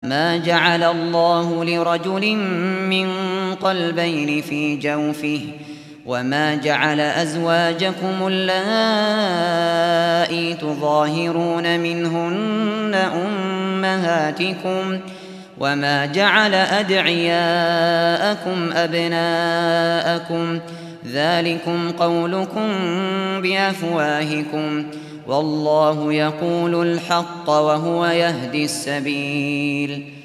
ما جعل الله لرجل من قلبين في جوفه وما جعل أزواجكم اللائي تظاهرون منهن أمهاتكم وما جعل أدعياءكم أبناءكم ذلكم قولكم بأفواهكم والله يقول الحق وهو يهدي السبيل